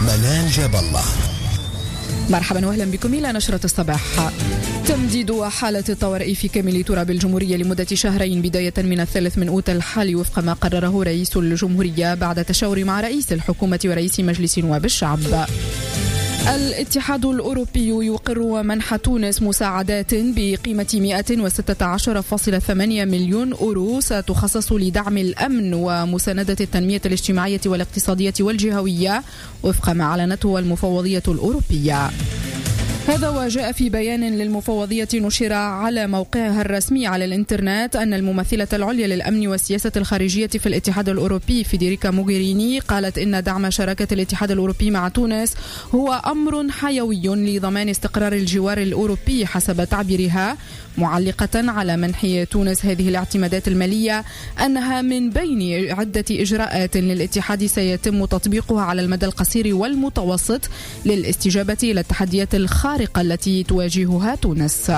منال جاب الله. مرحبا واهلا بكم الى نشرة الصباح. تمديد حالة الطوارئ في كامل تراب الجمهورية لمدة شهرين بداية من 3 أوت الحالي وفق ما قرره رئيس الجمهورية بعد تشاور مع رئيس الحكومة ورئيس مجلس نواب الشعب. الاتحاد الأوروبي يقر منح تونس مساعدات بقيمة 116.8 مليون أورو ستخصص لدعم الأمن ومساندة التنمية الاجتماعية والاقتصادية والجهوية وفق ما أعلنته المفوضية الأوروبية. هذا وجاء في بيان للمفوضية نشر على موقعها الرسمي على الإنترنت أن الممثلة العليا للأمن والسياسة الخارجية في الاتحاد الأوروبي فيدريكا موغيريني قالت إن دعم شراكة الاتحاد الأوروبي مع تونس هو أمر حيوي لضمان استقرار الجوار الأوروبي حسب تعبيرها، معلقة على منح تونس هذه الاعتمادات المالية أنها من بين عدة إجراءات للاتحاد سيتم تطبيقها على المدى القصير والمتوسط للاستجابة إلى التحديات الخارقة التي تواجهها تونس.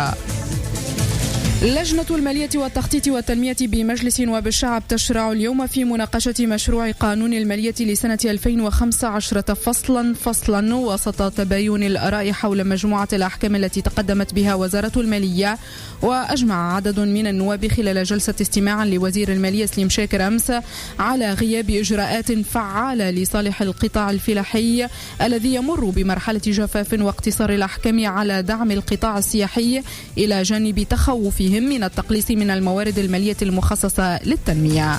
لجنة المالية والتخطيط والتنمية بمجلس نواب الشعب تشرع اليوم في مناقشة مشروع قانون المالية لسنة 2015 فصلا وسط تباين الآراء حول مجموعة الأحكام التي تقدمت بها وزارة المالية. وأجمع عدد من النواب خلال جلسة استماع لوزير المالية سليم شاكر أمس على غياب إجراءات فعالة لصالح القطاع الفلاحي الذي يمر بمرحلة جفاف واقتصار الأحكام على دعم القطاع السياحي إلى جانب تخوفهم من التقليص من الموارد المالية المخصصة للتنمية.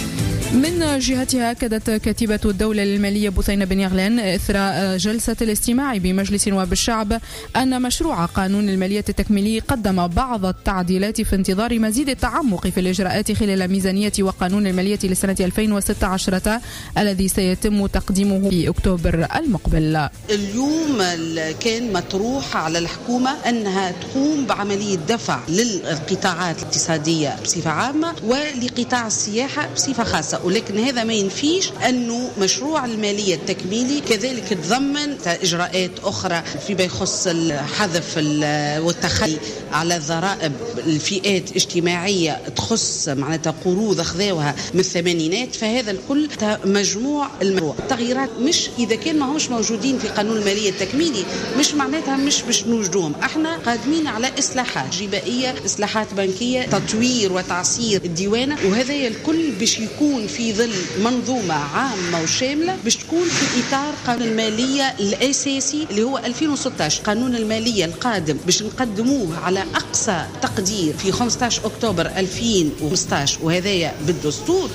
من جهتها أكدت كاتبة الدولة للمالية بثينة بن يغلان إثر جلسة الاستماع بمجلس نواب الشعب أن مشروع قانون المالية التكميلي قدم بعض التعديلات في انتظار مزيد التعمق في الإجراءات خلال ميزانية وقانون المالية لسنة 2016 الذي سيتم تقديمه في أكتوبر المقبل. اليوم كان مطروح على الحكومة أنها تقوم بعملية دفع للقطاعات الاقتصادية بصفة عامة ولقطاع السياحة بصفة خاصة، ولكن هذا ما ينفيش أنه مشروع المالية التكميلي كذلك تضمن إجراءات أخرى فيما يخص الحذف والتخلي على الضرائب الفئات اجتماعية تخص معناتها قروض أخذوها من الثمانينات. فهذا الكل مجموع التغييرات مش إذا كان ما همش موجودين في قانون المالية التكميلي مش معناتها مش باش نوجدوهم. احنا قادمين على إصلاحات جبائية، إصلاحات بنكية، تطوير وتعصير الديوانة، وهذا الكل باش يكون في ظل منظومة عامة وشاملة باش تكون في إطار قانون المالية الأساسي اللي هو 2016. قانون المالية القادم باش نقدموه على أقصى تقدير في 15 أكتوبر 2015 وهذا بالدستور.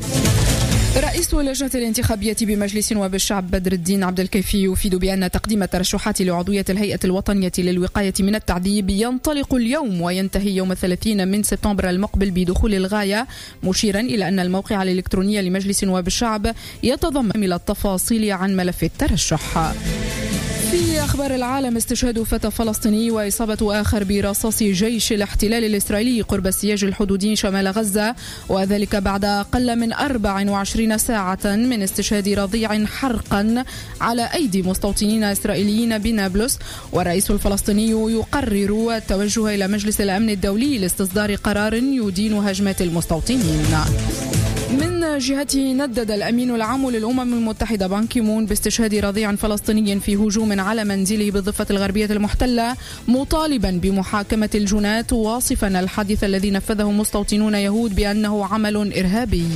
رئيس اللجنة الانتخابية بمجلس نواب الشعب بدر الدين عبد الكافي يفيد بأن تقديم الترشحات لعضوية الهيئة الوطنية للوقاية من التعذيب ينطلق اليوم وينتهي يوم 30 من سبتمبر المقبل بدخول الغاية، مشيرا إلى أن الموقع الإلكتروني لمجلس نواب الشعب يتضمن التفاصيل عن ملف الترشح. في أخبار العالم، استشهاد فتى فلسطيني وإصابة آخر برصاص جيش الاحتلال الإسرائيلي قرب السياج الحدودي شمال غزة، وذلك بعد أقل من 24 ساعة من استشهاد رضيع حرقا على أيدي مستوطنين إسرائيليين بنابلس. والرئيس الفلسطيني يقرر التوجه إلى مجلس الأمن الدولي لاستصدار قرار يدين هجمات المستوطنين. من جهته ندد الأمين العام للأمم المتحدة بان كي مون باستشهاد رضيع فلسطيني في هجوم على منزله بالضفة الغربية المحتلة، مطالبا بمحاكمة الجنات، واصفا الحادث الذي نفذه مستوطنون يهود بأنه عمل إرهابي.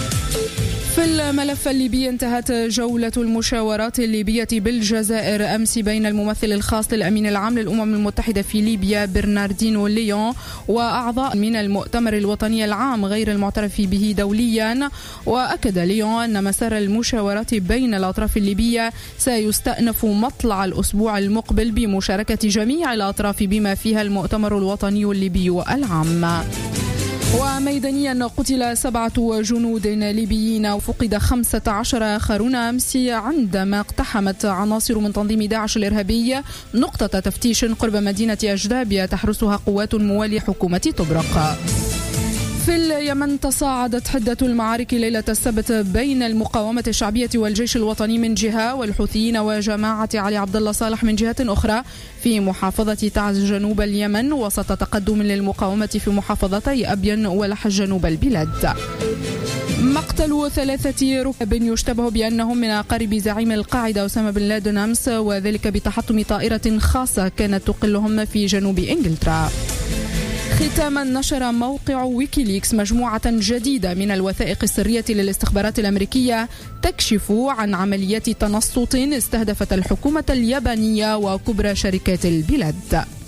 في الملف الليبي، انتهت جولة المشاورات الليبية بالجزائر أمس بين الممثل الخاص للأمين العام للأمم المتحدة في ليبيا برناردينو ليون وأعضاء من المؤتمر الوطني العام غير المعترف به دوليا. وأكد ليون أن مسار المشاورات بين الأطراف الليبية سيستأنف مطلع الأسبوع المقبل بمشاركة جميع الأطراف بما فيها المؤتمر الوطني الليبي العام. وميدانيا، قتل 7 جنود ليبيين وفقد 15 آخرون أمس عندما اقتحمت عناصر من تنظيم داعش الإرهابي نقطة تفتيش قرب مدينة أجدابيا تحرسها قوات موالية حكومة طبرق. في اليمن، تصاعدت حدة المعارك ليلة السبت بين المقاومة الشعبية والجيش الوطني من جهة والحوثيين وجماعة علي عبد الله صالح من جهة أخرى في محافظة تعز جنوب اليمن، وسط تقدم للمقاومة في محافظتي أبين ولحج جنوب البلاد. مقتل 3 ركاب يشتبه بأنهم من أقارب زعيم القاعدة أسامة بن لادن أمس، وذلك بتحطم طائرة خاصة كانت تقلهم في جنوب إنجلترا. ختاما، نشر موقع ويكيليكس مجموعة جديدة من الوثائق السرية للاستخبارات الأمريكية تكشف عن عمليات تنصت استهدفت الحكومة اليابانية وكبرى شركات البلاد.